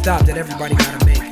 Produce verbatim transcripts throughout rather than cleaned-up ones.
stop that everybody gotta make.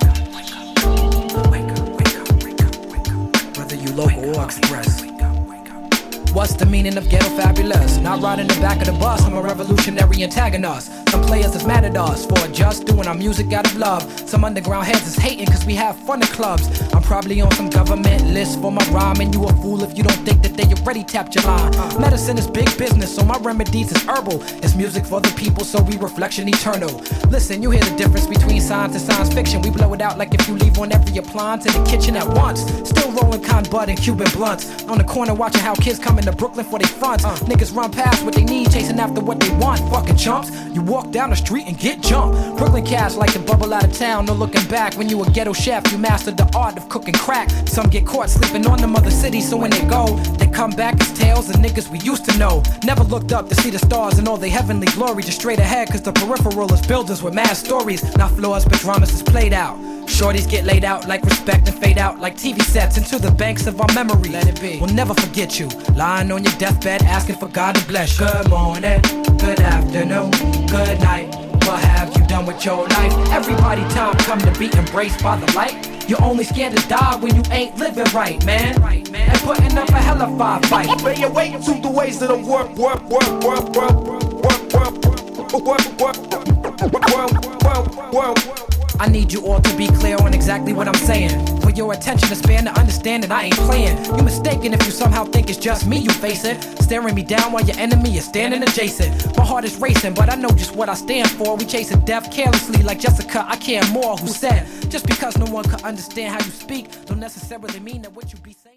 Whether you local or express. What's the meaning of ghetto fabulous? Not riding the back of the bus, I'm a revolutionary antagonist. Some players have mad at us for just doing our music out of love. Some underground heads is hating cause we have fun at clubs. I'm probably on some government list for my rhyme, and you a fool if you don't think that they already tapped your line. Medicine is big business, so my remedies is herbal. It's music for the people, so we reflection eternal. Listen, you hear the difference between science and science fiction. We blow it out like if you leave on every appliance in the kitchen at once. Still rolling con bud and Cuban blunts. On the corner watching how kids come into Brooklyn for they fronts. uh, Niggas run past what they need, chasing after what they want. Fucking chumps, you walk down the street and get jumped. Brooklyn cats like to bubble out of town, no looking back. When you a ghetto chef, you mastered the art of cooking crack. Some get caught sleeping on them other cities, so when they go, they come back as tales of niggas we used to know. Never looked up to see the stars and all their heavenly glory. Just straight ahead, cause the peripheral is buildings with mad stories. Not floors, but dramas is played out. Shorties get laid out like respect and fade out like T V sets into the banks of our memory. Let it be. We'll never forget you, lying on your deathbed asking for God to bless you. Good morning, good afternoon, good night. What have you done with your life? Everybody time come to be embraced by the light. You're only scared to die when you ain't living right, man. Right, man. And putting up a hella five fight. Lay your weight to the ways that I'm work, work, work, work, work, work, work, work, work, work, work, work. I need you all to be clear on exactly what I'm saying. For your attention to span to understand that I ain't playing. You're mistaken if you somehow think it's just me you facing. Staring me down while your enemy is standing adjacent. My heart is racing, but I know just what I stand for. We chasing death carelessly like Jessica, I care more. Who said, just because no one could understand how you speak, don't necessarily mean that what you be saying